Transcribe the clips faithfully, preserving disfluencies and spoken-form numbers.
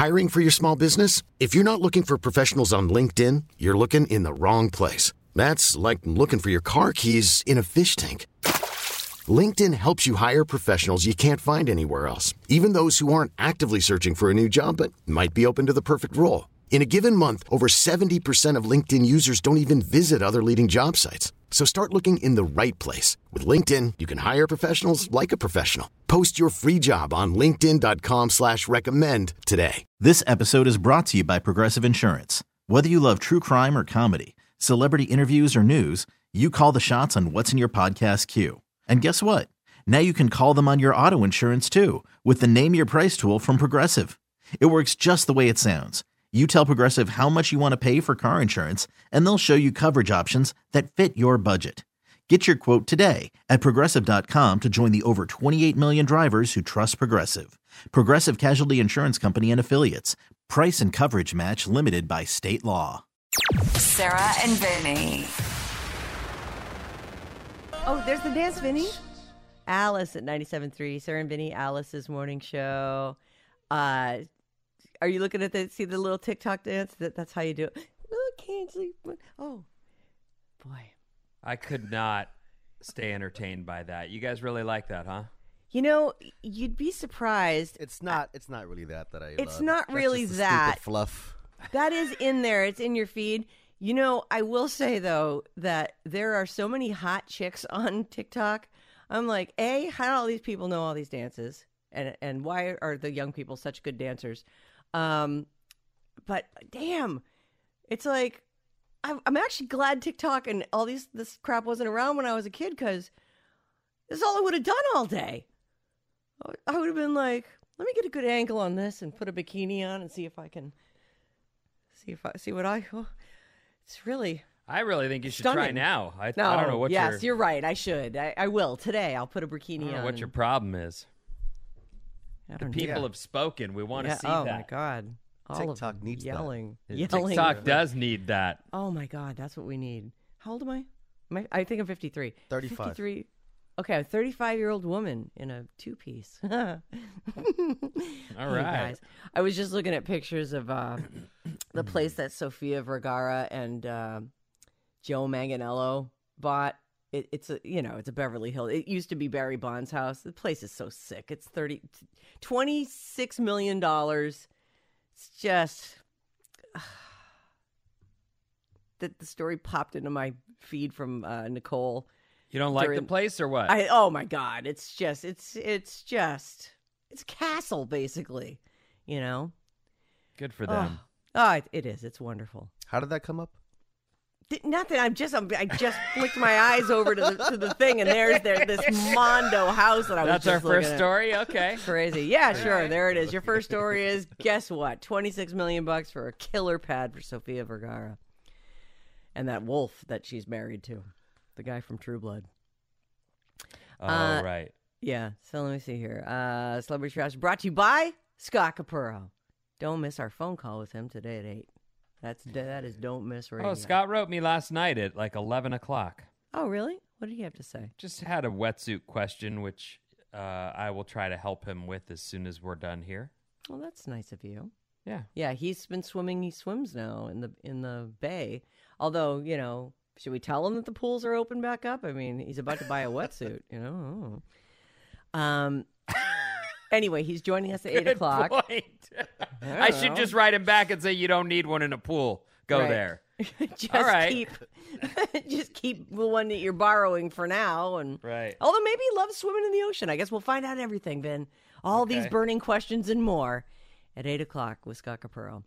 Hiring for your small business? If you're not looking for professionals on LinkedIn, you're looking in the wrong place. That's like looking for your car keys in a fish tank. LinkedIn helps you hire professionals you can't find anywhere else, even those who aren't actively searching for a new job but might be open to the perfect role. In a given month, over seventy percent of LinkedIn users don't even visit other leading job sites. So start looking in the right place. With LinkedIn, you can hire professionals like a professional. Post your free job on linkedin dot com slash recommend today. This episode is brought to you by Progressive Insurance. Whether you love true crime or comedy, celebrity interviews or news, you call the shots on what's in your podcast queue. And guess what? Now you can call them on your auto insurance too with the Name Your Price tool from Progressive. It works just the way it sounds. You tell Progressive how much you want to pay for car insurance, and they'll show you coverage options that fit your budget. Get your quote today at Progressive dot com to join the over twenty-eight million drivers who trust Progressive. Progressive Casualty Insurance Company and Affiliates. Price and coverage match limited by state law. Sarah and Vinny. Oh, there's the dance, Vinny. Alice at ninety-seven point three. Sarah and Vinny, Alice's morning show. Uh... Are you looking at the see the little TikTok dance? That that's how you do it. Oh, can't sleep. Oh, boy. I could not stay entertained by that. You guys really like that, huh? You know, you'd be surprised. It's not. It's not really that that I. It's love. not That's really just the that stupid fluff. That is in there. It's in your feed. You know, I will say though that there are so many hot chicks on TikTok. I'm like, A, how do all these people know all these dances, and and why are the young people such good dancers? Um, but damn, it's like, I'm, I'm actually glad TikTok and all these, this crap wasn't around when I was a kid, because this is all I would have done all day. I would have been like, let me get a good angle on this and put a bikini on and see if I can see if I see what I, oh, it's really, I really think you should stunning. try now. I, no, I don't know what yes, your, you're right. I should, I, I will today. I'll put a bikini I don't know on. what your problem is. I The don't people know. have spoken. We want to Yeah, see oh that. my God. All TikTok of needs that. yelling. That. Yelling. TikTok does need that. Oh my God, that's what we need. How old am I? Am I, I think I'm fifty-three. thirty-five. fifty-three. Okay, a thirty-five-year-old woman in a two-piece. All All right. guys. I was just looking at pictures of uh, the place that Sofia Vergara and uh, Joe Manganiello bought. It, it's a, you know, it's a Beverly Hills. It used to be Barry Bonds' house. The place is so sick. It's thirty, twenty-six million dollars. It's just uh, that the story popped into my feed from uh, Nicole. You don't like during- the place or what? I oh my God, it's just it's it's just it's a castle basically, you know. Good for them. Oh, it, it is. It's wonderful. How did that come up? Nothing. I'm just. I'm, I just flicked my eyes over to the to the thing, and there's there this Mondo house that I was. That's just our first looking at. story. Okay. Crazy. Yeah, sure. There it is. Your first story is, guess what? twenty-six million bucks for a killer pad for Sofia Vergara, and that wolf that she's married to, the guy from True Blood. Oh, Uh, right. Yeah. So let me see here. Uh, Celebrity Trash brought to you by Scott Capurro. Don't miss our phone call with him today at eight. That's that is don't miss radio. Oh, Scott wrote me last night at like eleven o'clock. Oh, really? What did he have to say? Just had a wetsuit question, which uh, I will try to help him with as soon as we're done here. Well, that's nice of you. Yeah. Yeah, he's been swimming. He swims now in the in the bay. Although, you know, should we tell him that the pools are open back up? I mean, he's about to buy a wetsuit. You know. Um. Anyway, he's joining us at eight Good o'clock. point. I, I should just write him back and say you don't need one in a pool. Go Right. there. just All right. keep, just keep the one that you're borrowing for now, and Right. although maybe he loves swimming in the ocean. I guess we'll find out everything, Vin. All these Okay. burning questions and more at eight o'clock with Scott Capurro.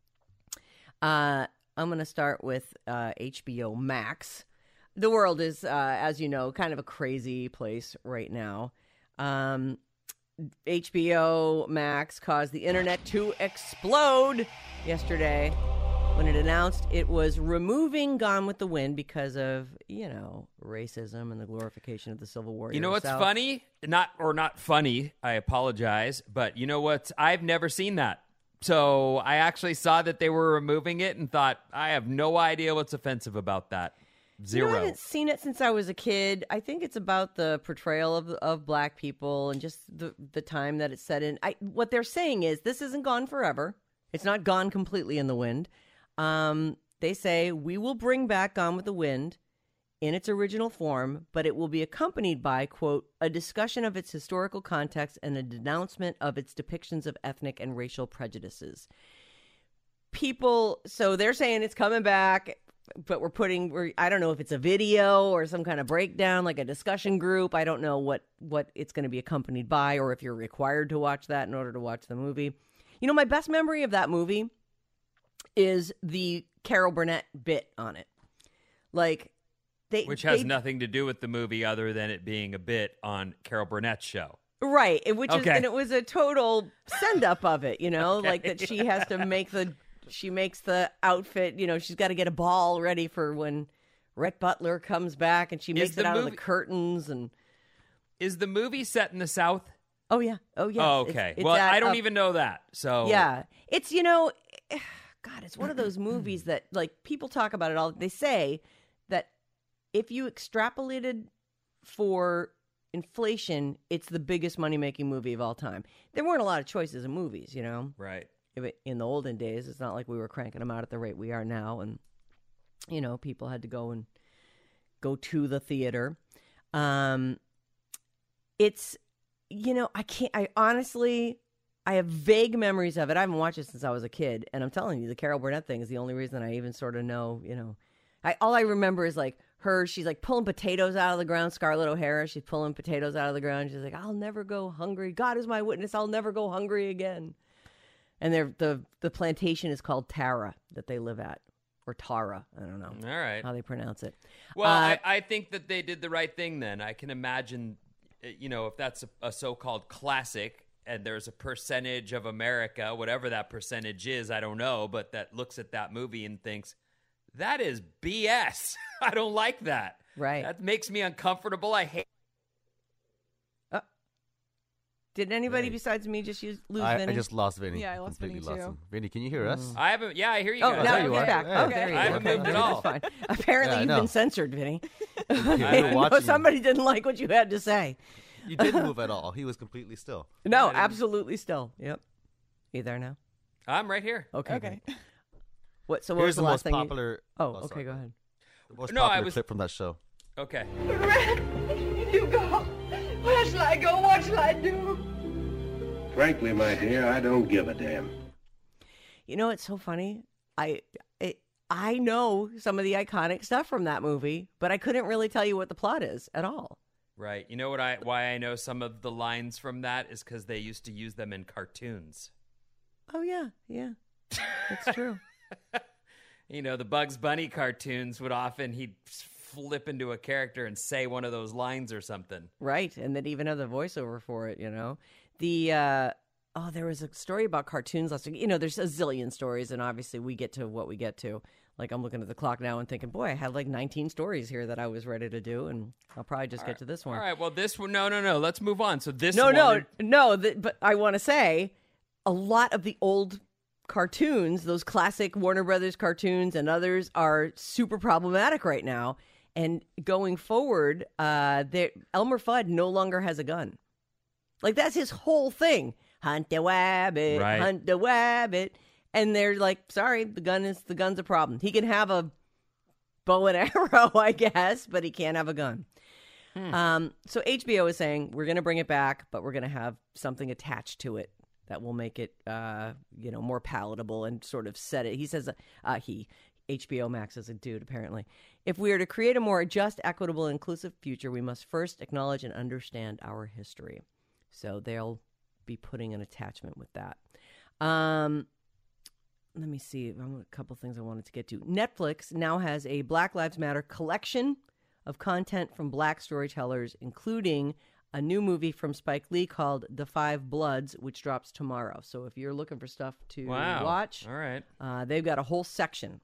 Uh, I'm going to start with uh, H B O Max. The world is, uh, as you know, kind of a crazy place right now. Um, H B O Max caused the internet to explode yesterday when it announced it was removing Gone with the Wind because of, you know, racism and the glorification of the Civil War. You know what's South. funny? Not or not funny. I apologize, but you know what? I've never seen that. So I actually saw that they were removing it and thought, I have no idea what's offensive about that. Zero. You know, I haven't seen it since I was a kid. I think it's about the portrayal of of black people and just the the time that it's set in. I what they're saying is this isn't gone forever. It's not gone completely in the wind. Um, they say, we will bring back Gone with the Wind in its original form, but it will be accompanied by, quote, a discussion of its historical context and a denouncement of its depictions of ethnic and racial prejudices. People, so they're saying it's coming back, but we're putting, we're, I don't know if it's a video or some kind of breakdown, like a discussion group. I don't know what, what it's going to be accompanied by, or if you're required to watch that in order to watch the movie. You know, my best memory of that movie is the Carol Burnett bit on it. Like, they, Which has they, nothing to do with the movie other than it being a bit on Carol Burnett's show. Right. it- Which is, Okay. and it was a total send up of it, you know, Okay. like that she has to make the, she makes the outfit, you know, she's got to get a ball ready for when Rhett Butler comes back, and she makes it the out of movie- the curtains. And Is the movie set in the South? oh yeah, oh yeah. Oh, okay. well, I don't even know that. So Yeah, it's, you know, God, it's one of those movies that, like, people talk about it all. They say that if you extrapolated for inflation, it's the biggest money-making movie of all time. There weren't a lot of choices of movies, you know. Right. If it- In the olden days, it's not like we were cranking them out at the rate we are now, and you know, people had to go and go to the theater. Um, it's, you know, I can't. I honestly, I have vague memories of it. I haven't watched it since I was a kid, and I'm telling you, the Carol Burnett thing is the only reason I even sort of know. You know, I all I remember is like her. She's like pulling potatoes out of the ground. Scarlett O'Hara. She's pulling potatoes out of the ground. She's like, "I'll never go hungry. God is my witness. I'll never go hungry again." And they're, the the plantation is called Tara that they live at, or Tara. I don't know All right. how they pronounce it. Well, Uh, I, I think that they did the right thing then. I can imagine, uh, you know, if that's a, a so-called classic and there's a percentage of America, whatever that percentage is, I don't know, but that looks at that movie and thinks, that is B S. I don't like that. Right. That makes me uncomfortable. I hate Did anybody Hey. besides me just use, lose I, Vinny? I just lost Vinny. Yeah, I lost Completely Vinny, lost too. him. Vinny, can you hear us? I haven't, yeah, I hear you Oh, guys. now there you he's are. back. Yeah. Oh, there you I go. haven't Okay, moved at that's all. fine. Apparently, Yeah, I you've know. been censored, Vinny. You were No, watching. somebody didn't like what you had to say. You didn't move at all. He was completely still. No, absolutely still. Yep. You there now? I'm right here. Okay. Okay. good. What? So what Here's was the, the last most thing? you- popular. Oh, sorry. okay. Go ahead. The most No, I popular was- clip from that show. Okay. You go. Where shall I go? What shall I do? Frankly, my dear, I don't give a damn. You know, it's so funny. I it, I know some of the iconic stuff from that movie, but I couldn't really tell you what the plot is at all. Right. You know what I why I know some of the lines from that is because they used to use them in cartoons. Oh yeah, yeah, that's true. You know, the Bugs Bunny cartoons would often he'd flip into a character and say one of those lines or something. Right, and then even have the voiceover for it. You know, the uh, oh, there was a story about cartoons last week. You know, there's a zillion stories, and obviously we get to what we get to. Like, I'm looking at the clock now and thinking, boy, I had like nineteen stories here that I was ready to do, and I'll probably just get to this one. All right. Well, this one. No, no, no. Let's move on. So this. No, one, no, no. The, but I want to say a lot of the old cartoons, those classic Warner Brothers cartoons and others, are super problematic right now. And going forward, uh, there- Elmer Fudd no longer has a gun. Like, that's his whole thing. Hunt the wabbit, Right. hunt the wabbit. And they're like, sorry, the gun is the gun's a problem. He can have a bow and arrow, I guess, but he can't have a gun. Um, so H B O is saying we're going to bring it back, but we're going to have something attached to it that will make it, uh, you know, more palatable and sort of set it. He says, uh, he, H B O Max is a dude, apparently. If we are to create a more just, equitable, and inclusive future, we must first acknowledge and understand our history. So they'll be putting an attachment with that. Um, let me see. A couple things I wanted to get to. Netflix now has a Black Lives Matter collection of content from Black storytellers, including a new movie from Spike Lee called The Five Bloods, which drops tomorrow. So if you're looking for stuff to Wow. watch, All right. uh, they've got a whole section.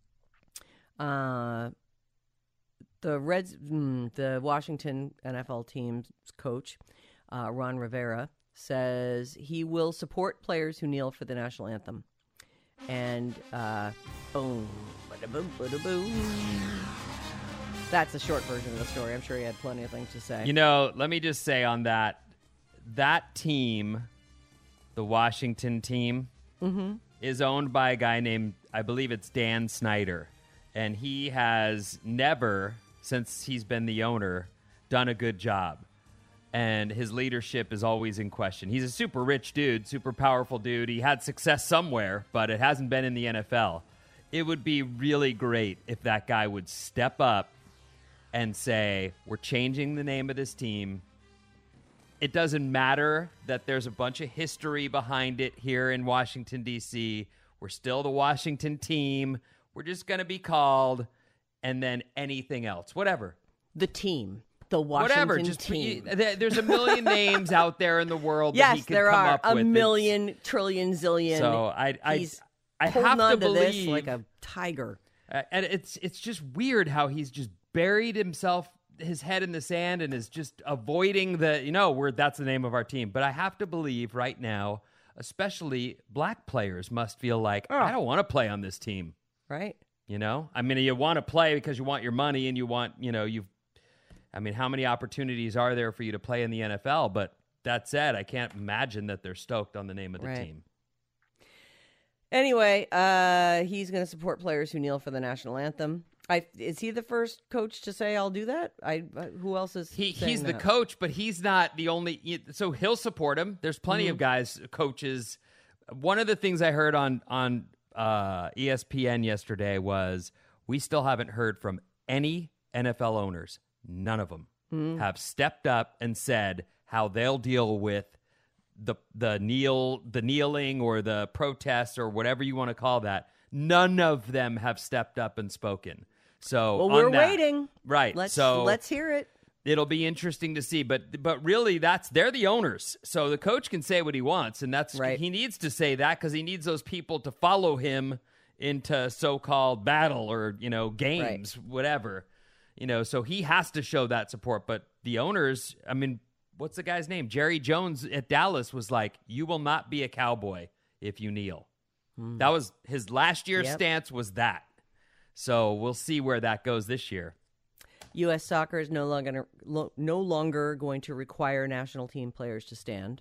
Uh, the Reds, mm, the Washington N F L team's coach, uh, Ron Rivera, says he will support players who kneel for the national anthem. And uh, boom, bada-boom, bada-boom. That's a short version of the story. I'm sure he had plenty of things to say. You know, let me just say on that, that team, the Washington team, is owned by a guy named, I believe it's Dan Snyder. And he has never, since he's been the owner, done a good job. And his leadership is always in question. He's a super rich dude, super powerful dude. He had success somewhere, but it hasn't been in the N F L. It would be really great if that guy would step up and say, we're changing the name of this team. It doesn't matter that there's a bunch of history behind it here in Washington, D C. We're still the Washington team. We're just going to be called, and then anything else, whatever. The team. The Washington Whatever, just team. There's a million names out there in the world yes, that he could there come are up a with. million, it's, trillion, zillion. So I, I, he's I holding have on to to believe this like a tiger. Uh, and it's it's just weird how he's just buried himself, his head in the sand, and is just avoiding the you know where that's the name of our team. But I have to believe right now, especially black players must feel like oh. I don't want to play on this team. Right. You know, I mean, you want to play because you want your money and you want you know you've. I mean, how many opportunities are there for you to play in the N F L? But that said, I can't imagine that they're stoked on the name of the right. team. Anyway, uh, he's going to support players who kneel for the national anthem. I, is he the first coach to say I'll do that? I uh, who else is he? saying He's the that? coach, but he's not the only. So he'll support him. There's plenty Mm-hmm. of guys, coaches. One of the things I heard on on uh, E S P N yesterday was we still haven't heard from any N F L owners. None of them mm. have stepped up and said how they'll deal with the the kneel the kneeling or the protests or whatever you want to call that. None of them have stepped up and spoken. So well, on we're that, waiting. right? Let's so let's hear it. It'll be interesting to see, but but really, that's they're the owners. So the coach can say what he wants, and that's right. he needs to say that because he needs those people to follow him into so-called battle or you know games, right. whatever. You know, so he has to show that support. But the owners, I mean, what's the guy's name? Jerry Jones at Dallas was like, you will not be a Cowboy if you kneel. Hmm. That was his last year's yep. stance was that. So we'll see where that goes this year. U S soccer is no longer no longer going to require national team players to stand.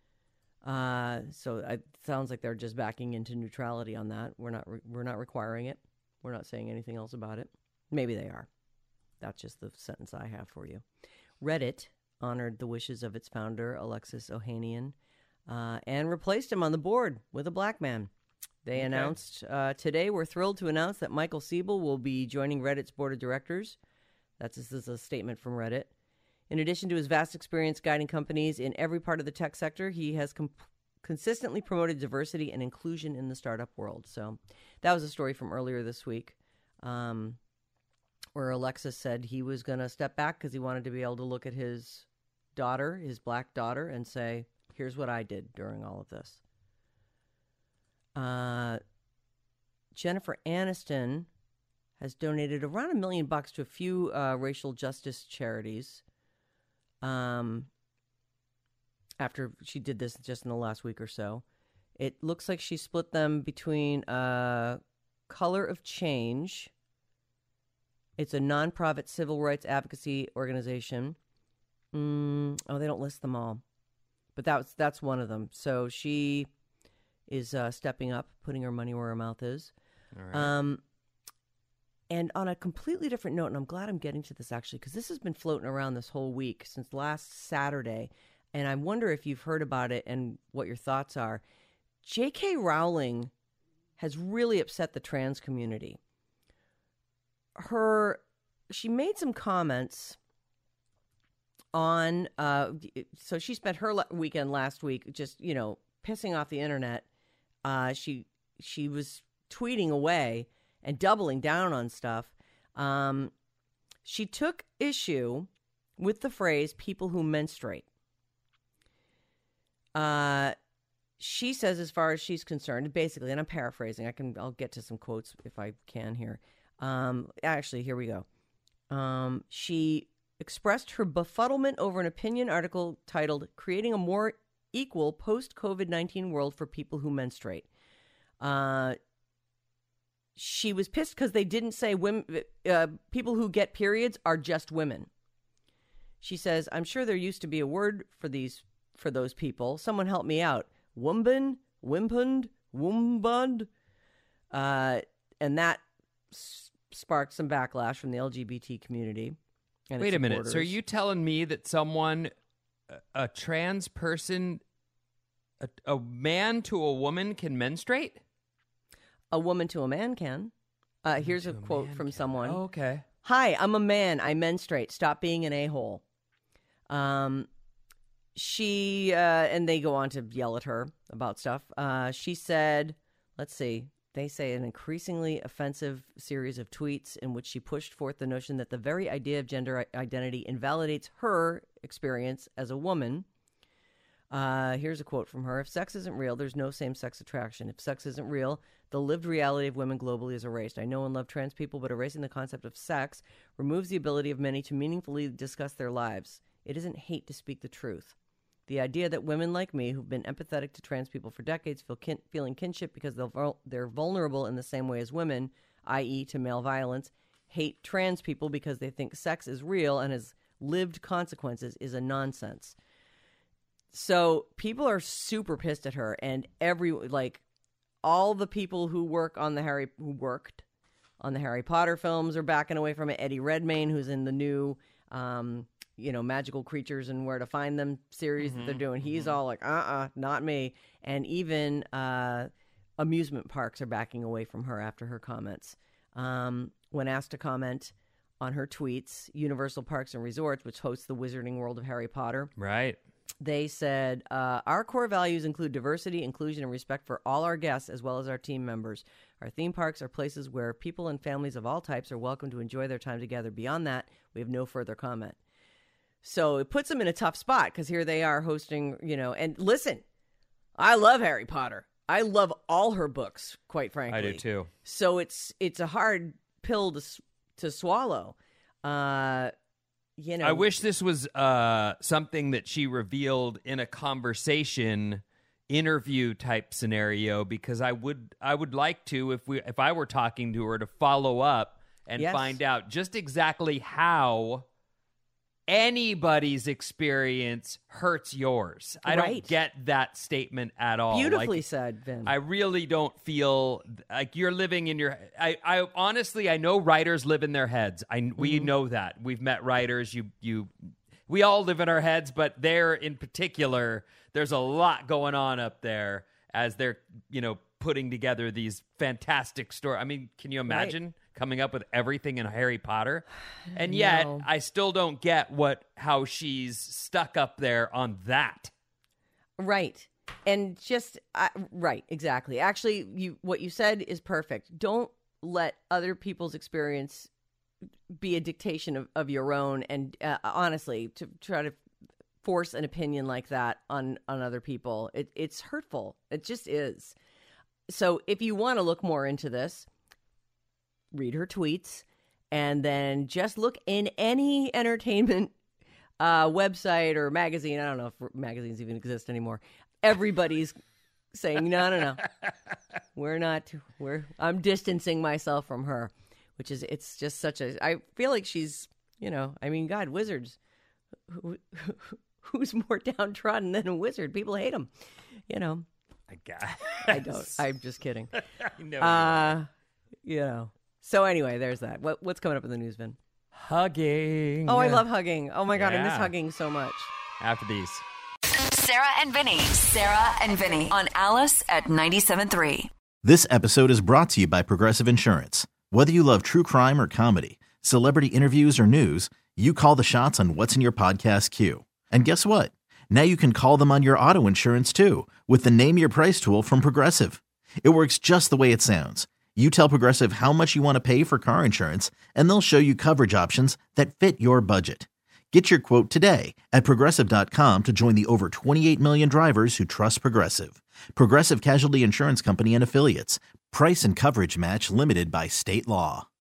Uh, so it sounds like they're just backing into neutrality on that. We're not re- we're not requiring it. We're not saying anything else about it. Maybe they are. That's just the sentence I have for you. Reddit honored the wishes of its founder, Alexis Ohanian, uh, and replaced him on the board with a black man. They okay. announced uh, today, we're thrilled to announce that Michael Siebel will be joining Reddit's board of directors. That's this is a statement from Reddit. In addition to his vast experience guiding companies in every part of the tech sector, he has comp- consistently promoted diversity and inclusion in the startup world. So that was a story from earlier this week. Um where Alexis said he was going to step back because he wanted to be able to look at his daughter, his black daughter, and say, here's what I did during all of this. Uh, Jennifer Aniston has donated around a million bucks to a few uh, racial justice charities um, after she did this just in the last week or so. It looks like she split them between uh, Color of Change. It's a nonprofit civil rights advocacy organization. Mm, oh, they don't list them all. But that's that's one of them. So she is uh, stepping up, putting her money where her mouth is. All right. Um, and on a completely different note, and I'm glad I'm getting to this actually, because this has been floating around this whole week since last Saturday. And I wonder if you've heard about it and what your thoughts are. J K. Rowling has really upset the trans community. Her, she made some comments on, uh, so she spent her weekend last week just, you know, pissing off the internet. Uh, she, she was tweeting away and doubling down on stuff. Um, she took issue with the phrase people who menstruate. Uh, she says, as far as she's concerned, basically, and I'm paraphrasing, I can, I'll get to some quotes if I can here. Um, actually, here we go. Um, she expressed her befuddlement over an opinion article titled "Creating a More Equal Post-COVID nineteen World for People Who Menstruate." Uh, she was pissed because they didn't say women, uh, people who get periods are just women. She says, "I'm sure there used to be a word for these for those people. Someone help me out. Wombin, wimpund, Wumbund. Uh, and that s- sparked some backlash from the L G B T community. And Wait its a minute. So are supporters. you telling me that someone, a, a trans person, a, a man to a woman can menstruate? A woman to a man can. Uh, here's a To a quote man from can. someone. Oh, okay. Hi, I'm a man. I menstruate. Stop being an a-hole. Um, she, uh, and they go on to yell at her about stuff. Uh, she said, let's see, they say an increasingly offensive series of tweets in which she pushed forth the notion that the very idea of gender i- identity invalidates her experience as a woman. Uh, here's a quote from her. If sex isn't real, there's no same-sex attraction. If sex isn't real, the lived reality of women globally is erased. I know and love trans people, but erasing the concept of sex removes the ability of many to meaningfully discuss their lives. It isn't hate to speak the truth. The idea that women like me, who've been empathetic to trans people for decades, feel kin- feeling kinship because they're, vul- they're vulnerable in the same way as women, that is to male violence, hate trans people because they think sex is real and has lived consequences is a nonsense. So people are super pissed at her, and every like all the people who work on the Harry who worked on the Harry Potter films are backing away from it. Eddie Redmayne, who's in the new um, you know, Magical Creatures and Where to Find Them series Mm-hmm, that they're doing, he's all like, uh-uh, not me. And even uh, amusement parks are backing away from her after her comments. Um, when asked to comment on her tweets, Universal Parks and Resorts, which hosts the Wizarding World of Harry Potter, Right. they said, uh, our core values include diversity, inclusion, and respect for all our guests as well as our team members. Our theme parks are places where people and families of all types are welcome to enjoy their time together. Beyond that, we have no further comment. So it puts them in a tough spot because here they are hosting, you know, and listen, I love Harry Potter. I love all her books, quite frankly. I do too. So it's it's a hard pill to s- to swallow. Uh, you know, I wish this was uh, something that she revealed in a conversation interview type scenario, because I would I would like to, if we if I were talking to her, to follow up and Yes. find out just exactly how anybody's experience hurts yours. I don't Right. get that statement at all. beautifully Like, said, Vin. I really don't feel like you're living in your. I, I honestly, I know writers live in their heads. I we know that. We've met writers. You you, we all live in our heads, but there in particular, there's a lot going on up there as they're you know putting together these fantastic stories. I mean, can you imagine coming up with everything in Harry Potter? And yet, No. I still don't get what how she's stuck up there on that. Right. And just uh, right, exactly. Actually, you what you said is perfect. Don't let other people's experience be a dictation of, of your own. And uh, honestly, to try to force an opinion like that on on other people, it, it's hurtful. It just is. So if you want to look more into this, read her tweets, and then just look in any entertainment uh, website or magazine. I don't know if magazines even exist anymore. Everybody's saying, no, no, no. We're not, we're, I'm distancing myself from her, which is, it's just such a, I feel like she's, you know, I mean, God, wizards, who, who, who's more downtrodden than a wizard? People hate them, you know. I guess. I don't, I'm just kidding. I know. Uh, you know. So anyway, there's that. What, what's coming up in the news, Vin? Hugging. Oh, I love hugging. Oh my God, I miss Yeah. hugging so much. After these. Sarah and Vinny. Sarah and Vinny on Alice at ninety-seven point three. This episode is brought to you by Progressive Insurance. Whether you love true crime or comedy, celebrity interviews or news, you call the shots on what's in your podcast queue. And guess what? Now you can call them on your auto insurance too with the Name Your Price tool from Progressive. It works just the way it sounds. You tell Progressive how much you want to pay for car insurance, and they'll show you coverage options that fit your budget. Get your quote today at Progressive dot com to join the over twenty-eight million drivers who trust Progressive. Progressive Casualty Insurance Company and Affiliates. Price and coverage match limited by state law.